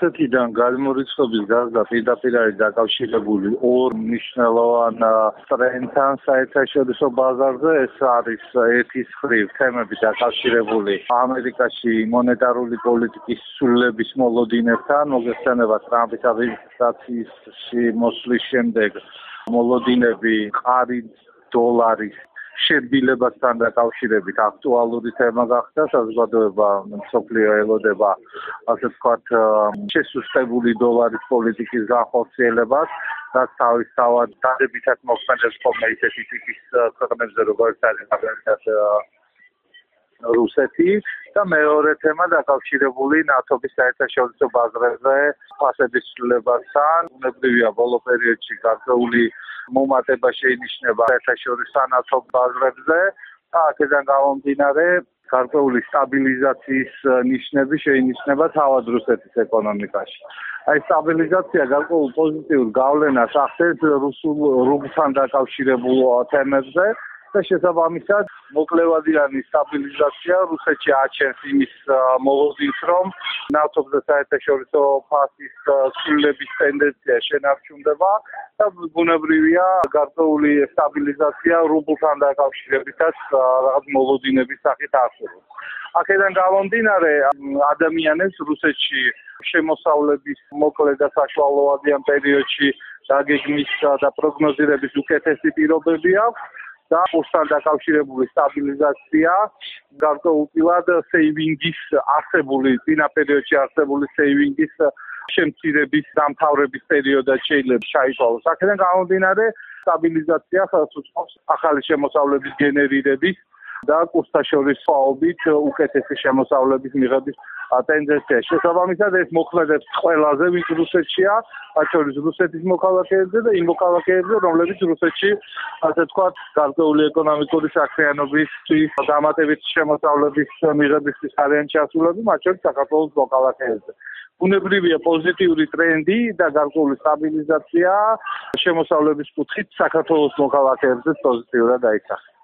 რუსეთიდან გადმორიცხვების გარდა პირდაპირ არის დაკავშირებული ორ მნიშვნელოვან ტრენდთან საერთაშორისო ბაზარზე. ეს არის ერთის მხრივ თემები დაკავშირებული ამერიკაში მონეტარული პოლიტიკის ცვლილების მოლოდინებთან, მოგეხსენება ტრამპის ადმინისტრაციაში მოსვლის შემდეგ მოლოდინები მყარი დოლარის შებილებასთან დაკავშირებით აქტუალური თემა გახდა. საზოგადოება მსოფლიო ელოდება ასე ვთქვათ შესუსტებული დოლარის პოლიტიკის განხორციელებას, რაც თავისთავად დადებითად მოქმედებს ხოლმე ისეთი ტიპის ქვეყნებზე, როგორც არის რუსეთი და მეორე თემა დაკავშირებული ნატოს საერთაშორისო ბაზრებზე ფასების ცვლილებასთან. უნებრივია ბოლო პერიოდში გარკვეული მომატება შეინიშნება საერთაშორისო ნატო ბაზრებზე და აქედან გამომდინარე გარკვეული სტაბილიზაციის ნიშნები შეინიშნება თავად რუსეთის ეკონომიკაში. აი სტაბილიზაცია გარკვეულ პოზიტიურ გავლენას ახდენს რუსულ რუბლთან დაკავშირებულ თემებზე და შესაბამისად მოკლევადიანი სტაბილიზაცია რუსეთში აჩენს იმის მოლოდინს, რომ ნავთობზე საერთაშორისო ფასის ცვლილების ტენდენცია შენარჩუნდება და ბუნებრივია გარკვეული სტაბილიზაცია რუბლთან დაკავშირებითაც რაღაც მოლოდინების სახით არსებობს. აქედან გამომდინარე ადამიანებს რუსეთში შემოსავლების მოკლე და საშუალოვადიან პერიოდში დაგეგმვის და პროგნოზირების უკეთესი პირობები აქვს. და კურსთან დაკავშირებული სტაბილიზაცია გარკვეულწილად სეივინგის არსებული წინა პერიოდში არსებული სეივინგის შემცირების დამთავრების პერიოდად შეიძლება ჩაითვალოს. აქედან გამომდინარე სტაბილიზაცია ხელს უწყობს ახალი შემოსავლების გენერირების და კურსთა შორის სხვაობით უკეთესი შემოსავლების მიღების ტენდენცია. შესაბამისად ეს მოქმედებს ყველაზე ვინც რუსეთშია, მათ შორის რუსეთის მოქალაქეებზე და იმ მოქალაქეებზე, რომლებიც რუსეთში ასე ვთქვათ გარკვეული ეკონომიკური საქმიანობისთვის დამატებითი შემოსავლების მიღებისთვის არიან ჩასულები, მათ შორის საქართველოს მოქალაქეებზე. უნებრივია პოზიტიური ტრენდი და გარკვეული სტაბილიზაცია შემოსავლების კუთხით საქართველოს მოქალაქეებზე პოზიტიურად აისახა.